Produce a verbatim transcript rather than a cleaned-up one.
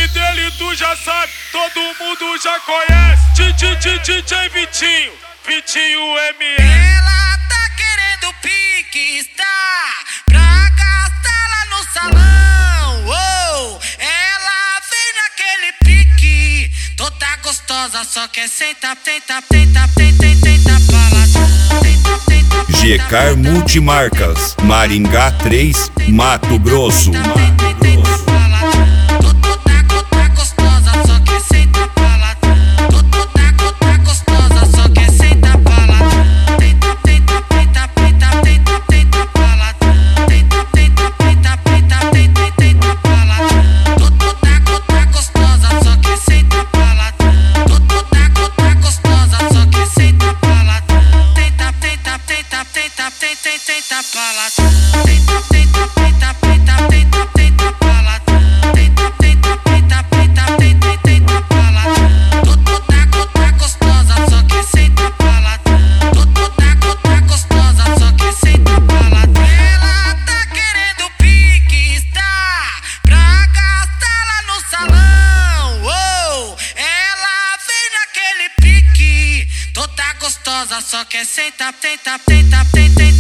dele tu já sabe, todo mundo já conhece. D J Vitinho, Vitinho M S. Ela tá querendo pique, está pra gastar lá no salão. Oh, ela vem naquele pique, toda gostosa, só quer sentar, tenta, tenta, tenta, tenta, paladão. Tenta, tenta, G Car Multimarcas, Maringá três, Mato Grosso. Tenta paladão, tenta, tenta, tenta, tenta, tenta, tenta paladão, tenta, tenta, tenta, tenta, tenta, tenta paladão. Toda gota gostosa, só que senta paladão. Toda gota gostosa, só que senta paladão. Ela tá querendo pique, está pra gastar lá no salão. Oh, ela vem naquele pique, toda gostosa, só quer sentar, tenta, tenta, tenta.